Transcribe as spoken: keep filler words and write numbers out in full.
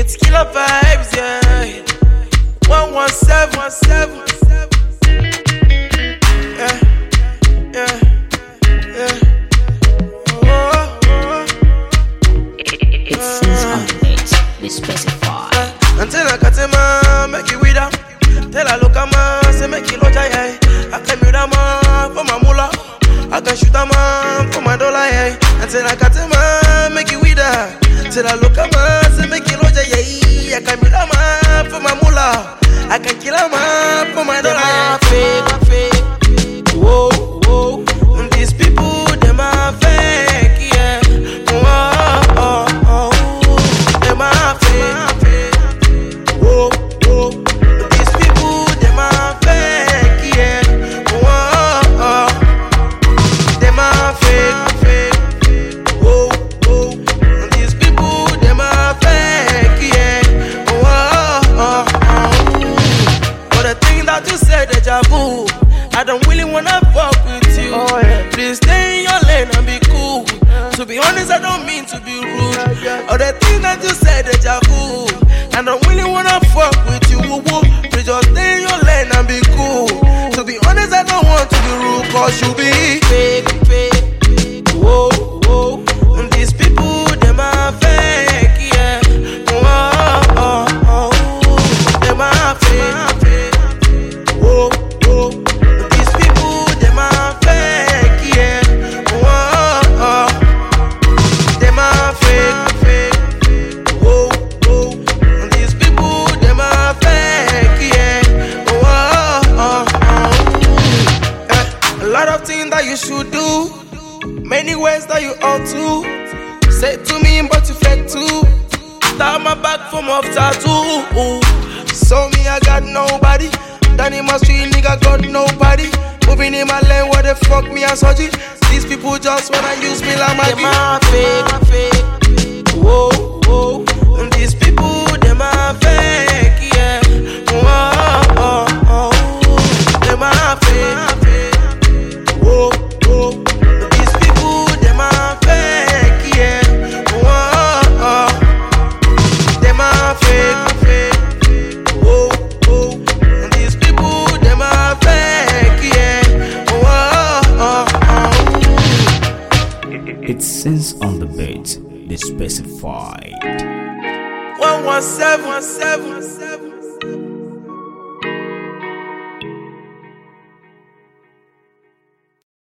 It's killer vibes, yeah. One one seven, one seven. Yeah, yeah, yeah. Oh, oh. It says on the page, they specify. Until I got him, man, make it with her. Tell her look at man, say make it look yeah. I can mute a man for my mullah. I can shoot a man for my dollar, yeah. Until I got him, man, make it with her. Tell her look at man, say make it look yeah. I can mute a man for my mullah. I can kill a man for my dollar, yeah. Fake, fake. Whoa, whoa. And these people, them are fake, yeah. Whoa, oh, oh. Them are fake. Whoa, whoa. These people, them are fake, yeah. Whoa, oh. Them are fake, fake. Whoa, whoa. And these people, them are fake, yeah. Whoa, oh, oh. But the thing that you said, deja vu, I don't really wanna fuck with you. Oh, yeah. Please stay in your lane and be cool. Yeah. To be honest, I don't mean to be rude. Yeah. All the things that you said, deja vu, I don't really wanna fuck with you. Woo, woo. Please just stay in your lane and be cool. To be honest, I don't want to be rude, cause you be fake, fake. Whoa, whoa. And these people, them are fake, yeah. Whoa, oh, oh. Them are fake. Whoa, whoa. These people, them are fake, yeah. Whoa, oh. Them are fake, fake. Whoa, whoa. These people, them are fake, yeah. Whoa, oh, oh. Eh, a lot of things that you should do, many ways that you ought to. Say to me, but you fake too. Start my back from off tattoo. So me, I got nobody. Down in my street, nigga got nobody. Moving in my lane, what the fuck me and Soji? These people just wanna use me like my. Them are fake, fake. Whoa, whoa. And these people, them are fake, yeah. Whoa, oh, oh. Them are fake. Whoa, whoa. And these people, them are fake, yeah. Whoa, oh. Them are fake, fake. Whoa, whoa. And these people, them are fake, yeah. Whoa, oh, oh. It says on the page, they specify. One one seven, one seven, one seven.